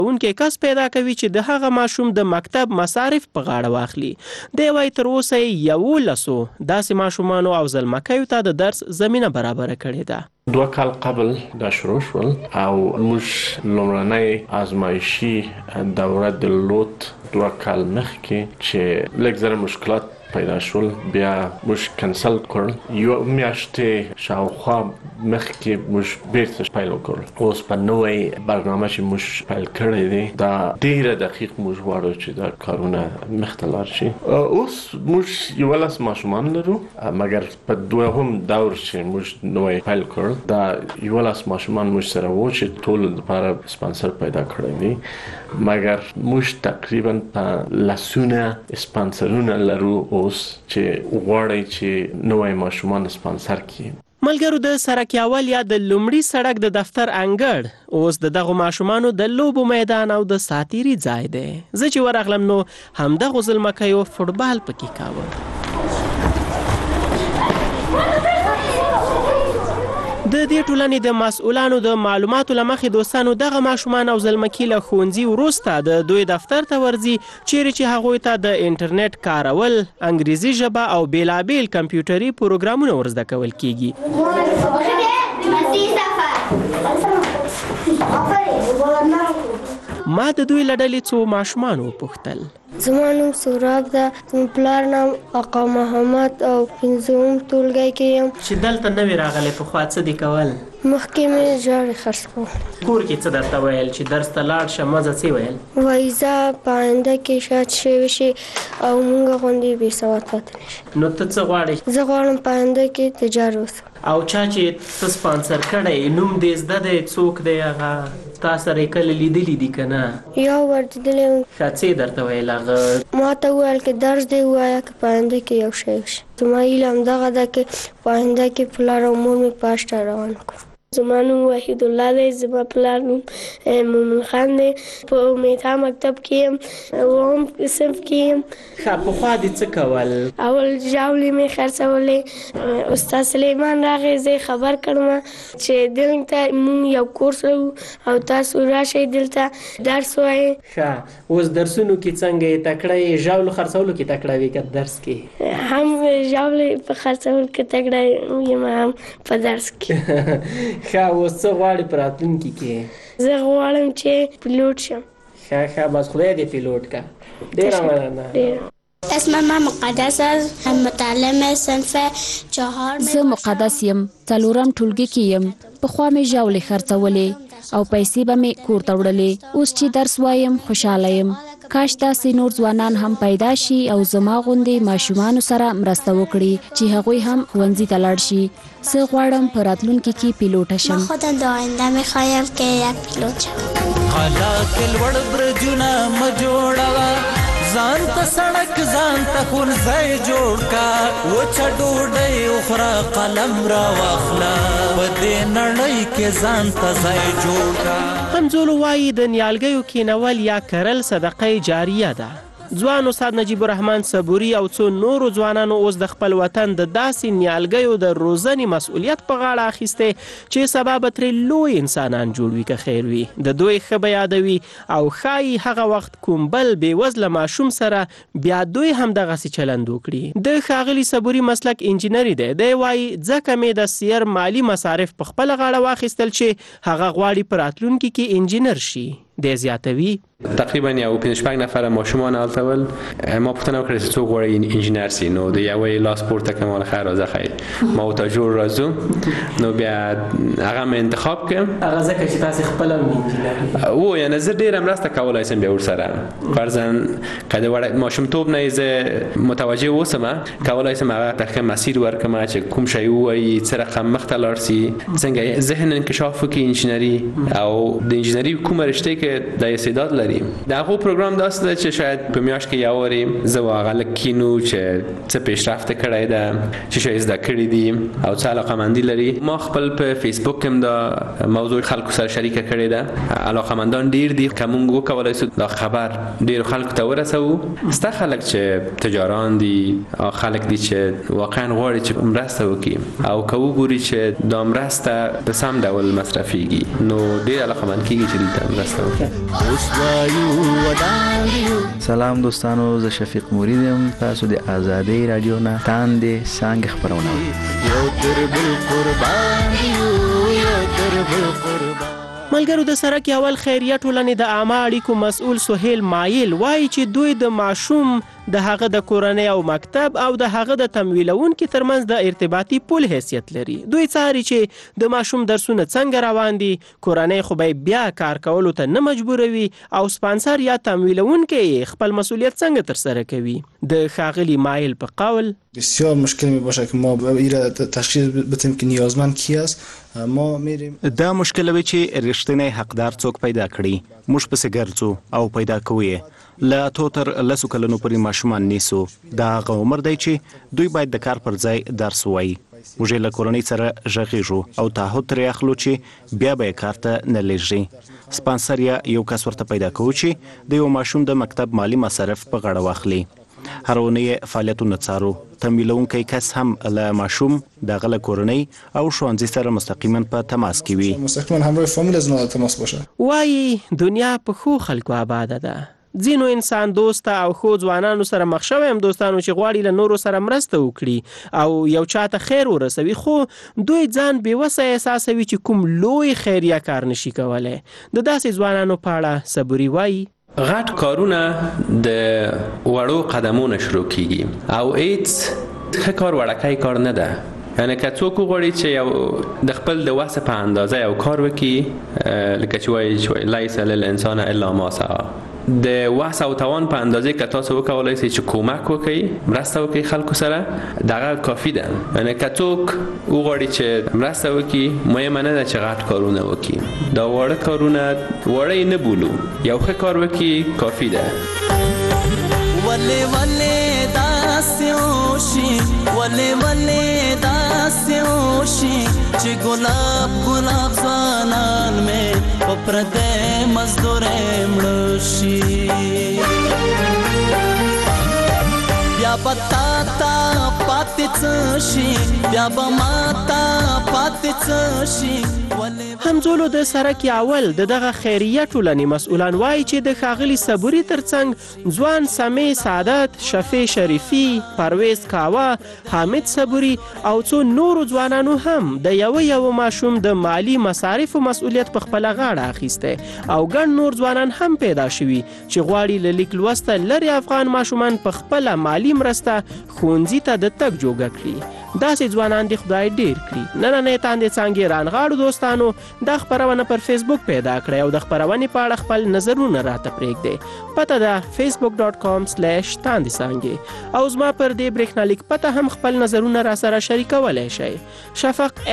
اونکې کس پیدا کوي چې د هغه ماشوم د مکتب مصارف په غاړه واخلي. دی وایي تر اوسه 11 داسې ماشومانو او زلمکیو ته د درس زمینه برابره کړې ده. 2 کال قبل دا شروع شول او موږ لومړنۍ آزمایشي دوره د لوت 2 کال مخکې چې لږ زره مشکلات پیدا شول بیا موږ کنسل کړل. یو میاشتې شاوخوا مخکې موږ بیرته پیل وکړل. اوس په نوې برنامه چې موږ پیل کړی دی دا ډیره دقیق موږ غواړو چې دا کارونه مخته لاړ شي. اوس موږ 11 ماشومان لرو مګر په دوهم دور چې موږ نوې پیل کړل دا 11 ماشومان موږ سره وو چې ټول لپاره سپانسر پیدا کړی دی مګر موږ تقریبا په لسونه سپانسرونه لرو اوس چې غواړي چې نوې ماشومان سپانسر کړي. ملګرو د سرک اول یا د لومړي سړک د دفتر انګړ اوس د دغو ماشومانو د لوبو میدان او د ساتیري ځای دی. زه چې ورغلم نو همدغو زلمکیو فوټبال پکې کاوه. د دې ټولنې د مسؤلانو د معلوماتو له مخې دوستانو دغه ماشومان او زلمکي له ښوونځي وروسته د دوی دفتر ته ورځي چیرې چې هغوی ته د انټرنیټ کارول، انګریزي ژبه او بیلابیل کمپیوټري پروګرامونه ورزده کول کیږي. ما د دوی له ډلې څو ماشومان وپوښتل. زما نوم سوراب ده، زما پلار نام آقا محمد او 5م ټولګي کې یم. چې دلته نوې راغلی پخوا څه دې کول؟ مخکې مې ژاړې خرڅ کول. کور کې څه درته ویل چې درس ته لاړ شه مزه څه ویل؟ وایي زه په آینده کې شاید شوی شي او موږ غوندې بې سواد پاتې نه شي. نو ته څه غواړې؟ زه غواړم په آینده کې تجار اوسم. او چا چې ته سپانسر کړی نوم دې زده دی څوک دی هغه تا سره یې کله لیدلی دي که نه؟ یا ورلیدلی یم. ښه څه یې درته ویل هغه؟ ما ته وویل که درس دې ووایه که په آینده کې یو شی وشي. زما هیله همدغه ده چې په آینده کې پلار او مور مې په اشته روان کړو. زما نوم وحید الله دی، زما پلار نوم مومن خان دی. په امیدها مکتب کې یم، 2م صنف کې یم. ښه پخوا دې څه کول؟ اول ژاولې مې خرڅولې. استاد سلیمان راغی، زه یې خبر کړم چې دلته موږ یو کورس او تاسو راشئ دلته درس وایئ. ښه اوس درسونو کې څنګه یې تکړه یې؟ ژاولو خرڅولو کې تکړه وې که درس کې؟ هم ژاولې په خرڅولو کې تکړه یم هم په درس کې. ښه اوس څه غواړې په راتلونکي کې؟ زه غواړم چې پیلوټ شم. ښه بس خدای دې پیلوټ کا. ډېره مننه. اسم من مقدس است، متعلم صنف 4. زه مقدس یم، 4م ټولګي کې یم. پخوا مې ژاولې خرڅولې او پیسې به مې کور ته وړلې. اوس چې درس وایم خوشحاله یم. کاش داسې نور ځوانان هم پیدا شي او زما غوندې ماشومانو سره مرسته وکړي چې هغوی هم ښوونځي ته لاړ شي. زه غواړم په راتلونکي کې پیلوټه شم. من خودم در آینده میخوایم که یک پیلوت شم. خلا کې لوړ برجونه مه جوړوه، ځان ته سړک ځان ته ښوونځی جوړ کا. وچه ډوډۍ وخوره قلم را واخله، په دې نړۍ کې ځان ته ځای جوړ کا. همزولو وایي د نیالګیو کینول یا کرل صدقه جاریه ده. ځوان استاد نجیب الرحمن صبوري او څو نورو ځوانانو اوس د خپل وطن د داسې نیالګیو د روزنې مسؤلیت په غاړه اخیستی چې سبا به ترې لوی انسانان جوړ وي که خیر وي. د دوی ښه به یادوي او ښایي هغه وخت کوم بل بېوزله ماشوم سره بیا دوی هم دغسې چلند وکړي. د ښاغلي صبوري مسلک انجینري دی. دی وایي ځکه مې د سیر مالي مصارف په خپله غاړه واخیستل چې هغه غواړي په راتلونکي کې انجینر شي. دی زیاتوي تقریبا یو 5-6 نفر ماشومان هلته ول. ما پوښتنه وکړه چې څوک غواړي انجینر سي؟ نو د یوې لاس پورته کړم مال خیر راځه خیر ما ورته جوړ راځو. نو بیا هغه مې انتخاب کړم. هغه ځکه چې تاسې خپله انجینر و یعنې زه ډېره مرسته کولی شم بیا ورسره. فرضاً که د ماشومتوب نه یې زه متوجه اوسم کولی شم هغه ته ښه مسیر ورکړم چې کوم شی ووایي، څه رقم مخته لاړ سي، څنګه ذهن انکشاف وکړي انجینري او د انجینري کومه رشته کې د استعداد لري لري. دا هغه پروګرام داسې ده چې شاید په میاشت کې یو وری زه واغه لکینو چې څه پیشرفت کړی ده چې شاید زده کړی دي او څه علاقمندي لري. ما خپل په فیسبوک کې دا موضوع خلکو سره شریک کړی ده. علاقمندان ډیر دي کوم وکولای شو دا خبر ډیر خلکو ته ورسوو. ستا خلک چې تجاران دي او خلک دي چې واقعا غواړي چې مرسته وکړي او کوو ګوري چې دا مرسته په سم ډول مصرفيږي نو ډیر علاقمند کیږي چې دلته مرسته وکړي. سلام دوستانو، زه شفیق مرید یم. تاسو د آزادۍ رادیو نه تاندې څنګه خبرونه ملګرو د سرک اول خیریه ټولنې د عامه اړیکو مسؤل سهیل مایل وایي چې دوی د ماشوم د هغه د کورنۍ او مکتب او د هغه د تمویلونکو ترمنځ د ارتباطي پل حیثیت لري. دوی څاري چې د ماشوم درسونه څنګه روان دي، کورنۍ خو به بیا کار کولو ته نه مجبوروي او سپانسر یا تمویلونکو خپل مسئولیت څنګه ترسره کوي. د ښاغلي مایل په قول بسیار مشکل می باشه که ما ایره تشخیص بدیم که نیازمند کی است. ما میریم دا مشکل وی چې رښتینی حقدار څوک پیدا کړي. موږ پسې ګرځو او پیدا کوو. لا تو تر لسو کلونو پورې ماشومان نیسو. دا هغه عمر دی چې دوی باید د کار پر ځای درس ووایي. موږ له کورنۍ سره غږیږو او تعهد ترې اخلو چې بیا به یې کار ته نه لېږدي. سپانسر یا یو کس ورته پیدا کوو چې د یو ماشوم د مکتب مالی مصرف په غاړه واخلي. هر اونۍ فعالیتونه څارو. تمویلونکی کس هم له ماشوم د غله کورنۍ او ښوونځي سره مستقیما په تماس کې وي. مستقیما همراه فامیل از نه تماس باشه. وایي دنیا په خو خلکو آباده ده. ځینو انسان دوسته او خو ځوانانو سره مخ شوی هم دوستانو چې غواړي له نورو سره مرسته وکړي او یو چاته خیر ورسوي، خو دوی ځان بېوسه احساسوي چې کوم لوی خیریه کار نشي کولی. د داسې ځوانانو په اړه صبوري وایي غټ کارونه د وړو قدمونو شروع کیږي او هیڅ ښه کار وړکۍ کار نه ده. یعنی که څوک وغواړي چې یو د خپل د وسه په اندازه یو کار وکړي، لکه چې وایي لیس للانسان الا ما سعی، د وسه او توان په اندازه که تاسو وکولای شئ چې کومک وکړئ، مرسته وکړئ خلکو سره، دغه کافی ده. یعنی که څوک وغواړي چې مرسته وکړي، مهمه نه ده چې غټ کارونه وکړي. دا واړه کارونه واړه نه بولو، یو ښه کار وکړي کافی ده. ولې ولې داسې وشي، ولې ولې داسې وشي چې ګلاب ګلاب ځوانان مې په پردی مزدورۍ مړه شي. بیا به تا ته پاتې څه شي، بیا به ما ته پاتې څه شي. همزولو د سرک اول د دغه خیریه ټولنې مسؤلان وایي چې د ښاغلي صبوري ترڅنګ ځوان سمې سعادت، شفیع شریفي، پرویز کاوه، حامد صبوري او څو نورو ځوانانو هم د یو ماشوم د مالی مصارفو مسؤلیت په خپله غاړه اخیستی او ګڼ نور ځوانان هم پیدا شوي چې غواړي له لیک لوسته لرې افغان ماشومان په خپله مالی مرسته ښوونځي ته د تګ جوګه کړي. داسې ځوانان دې خدای ډیر کړي. نننۍ تاندې څانګې رانغاړو دوستانو دا خپرونه پر فیسبوک پیدا کړئ او د خپرونې په اړه خپل نظرونه راته پرېږدئ. پته ده facebook.com/تاندې څانګې او زما پر دې برېښنالیک پته هم خپل نظرونه را سره شریکولی شئ. شفق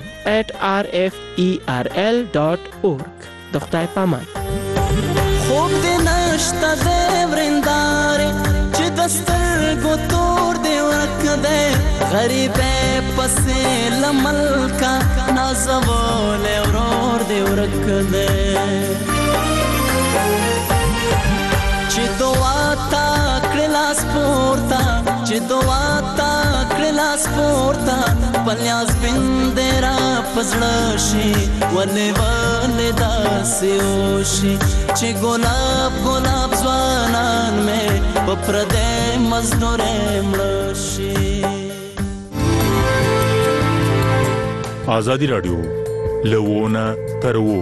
n@rferl.org. د خدای په امان. خوب دې نشته د ورندارې چې د سترګو تور دې ورک دی، غریبې پسې له ملکه نازولی ورور دې ورک دی. چې دعا تا کړې لاس پورته، چې دعا تا کړې لاس پورته، پلیاز بندې را په زړه شي، ولې ولې داسې وشي چې ګلاب ګلاب ځوانان مې په پردی مزدورۍ مړه شي. آزادی رادیو لوونه تر وو.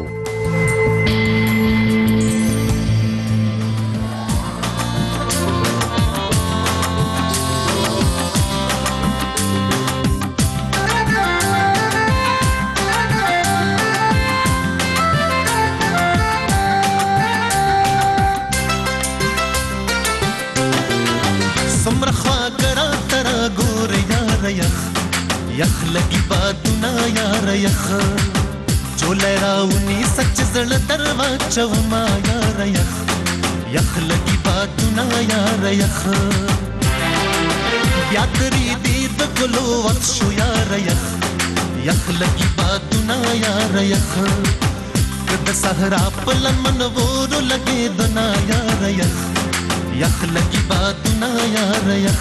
سمره خواګړه تر ګور یار یخ یخ لګي بادونه یار یخ جولای راونی سچ زړه درواچو ما یار یخ بادونه یار یخ بیا تری دی د ګلو وخت شو یار یخ یخ لګي بادونه یار یخ کد صحرا په لمن ورو لګي دنا یار یخ یخ لګي بادونه یار یخ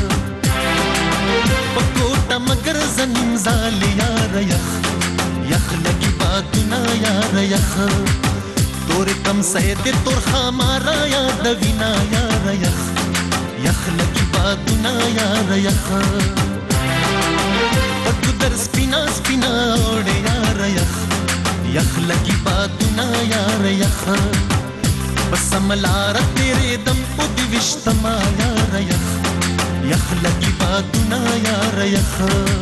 پکوټه مگر زنیم زال یار یخ یخ لګي بادونه یار یخ تور کم سید تور خمارا یاد وینا یار یخ یخ لګي بادونه یار یخ پک در سپینا سپینا اوړ یار یخ یخ لګي بادونه یار یخ بس ملار تیرے دم پد وشتما یار یخ یخ لګي بادونه یار یخ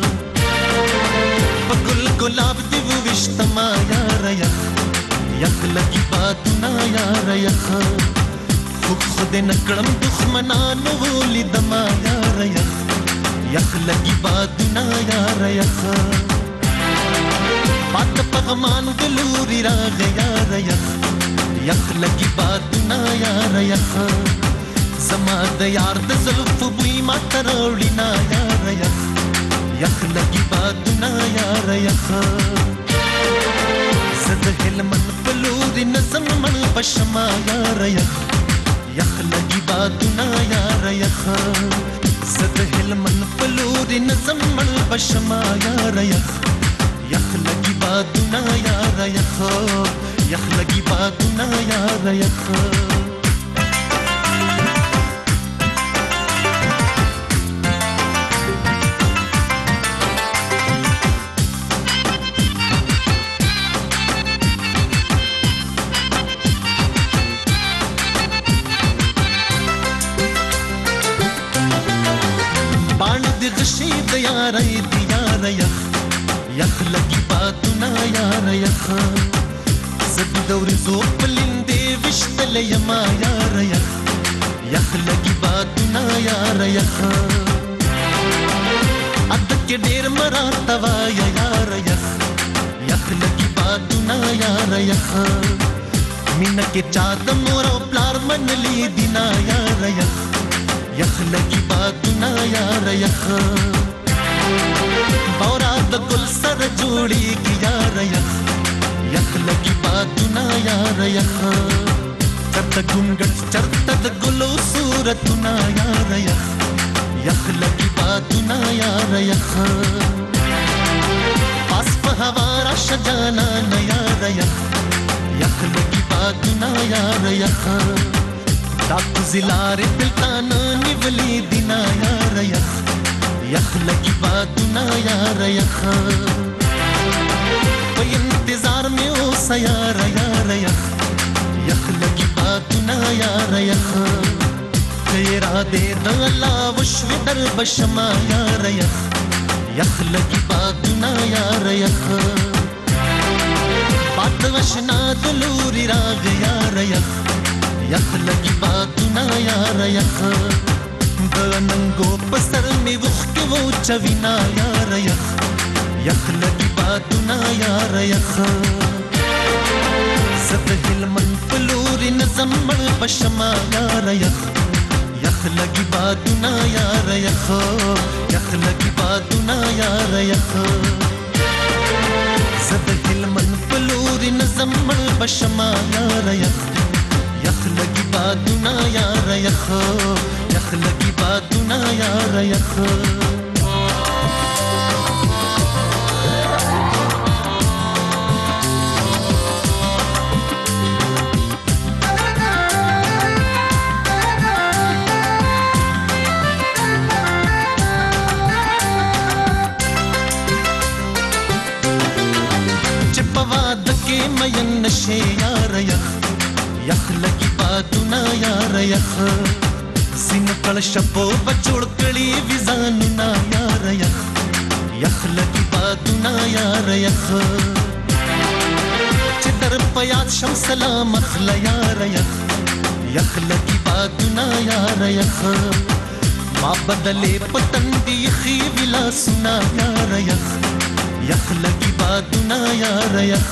پګل ګلاب دی وشتما یار یخ یخ لګي بادونه یار یخ خود نکړم دښمنانو ولیدما یار یخ یخ لګي بادونه یار یخ پات پغمان ګلوري راغ یار یخ یخ لګي بادونه یار یخ زما د یار د زلف بوی ما تروړی نا یار یخ یخ لګي بادونه یار یخ زد هلمن پلوري نظم من بشما یار یخ یخ لګي بادونه یار یخ زد هلمن پلوري نظم من بشما یار یخ یخ لګي بادونه یار یخ یخ لګي بادونه یار یخ غشید یار دیار یخ یخ لګي بادونه یار یخ زد دور زو پلندې وشتل یما یار یخ یخ لګي بادونه یار یخ اد کې ډېر مراتوا یار یخ یخ لګي بادونه یار یخ مینا کې چا د مور پلار منلی دینا یار یخ یخ لګي بادونه یار یخ بورا د ګل سره جوړیږي یار یخ یخ لګي بادونه یار یخ چرته ګونګټ چرته د ګلو صورتونه یار یخ یخ لګي بادونه یار یخ پاس په هوا راشه جانان یار یخ یخ لګي بادونه یار یخ دات زلار دلتان نیولی دینا یار یخ یخ لګي بادونه یار یخ په انتظار می اوس یار یار یخ یخ لګي بادونه یار یخ تیرا دې د الله وشو در بشما یار یخ یخ لګي بادونه یار یخ باد وشنا دلوري راغ یار یخ یخ لګي بادونه یار یخ د ننګو پسر می وخ کې و چوینا یار یخ یخ لګي بادونه یار یخ زد هلمن پلوري نظم مړ بشما یار یخ یخ لګي بادونه یار یخ یخ لګي بادونه یار یخ زد هلمن پلوري نظم مړ بشما یار یخ یخ لګي بادونه یار یخ یخ لګي بادونه یار یخ چپواد کې مین نشه یار یخ یخ لګي بادونه یار یخ سین کل شپو بچوړ کړي وزانونه یار یخ یخ لګي بادونه یار یخ چې در پیاد شم سلام اخل یار یخ یخ لګي بادونه یار یخ ما بدلې پتندې خي ولا سنا یار یخ یخ لګي بادونه یار یخ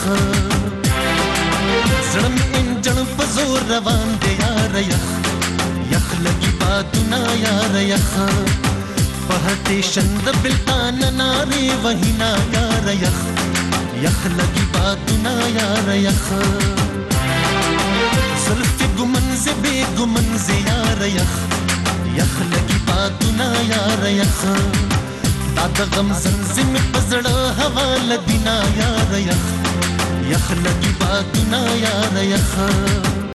زړم انجن په زور روان دی یار یخ یخ لگی باتنا یار یخ پہتے شند بلتان نارے وہی نا یار یخ یخ لگی باتنا یار یخ زلف گمنز بے گمنز یار یخ یخ لگی باتنا یار یخ داد غم زنزم پزڑا ہوا لدینا یار یخ یخ لگی باتنا یار یخ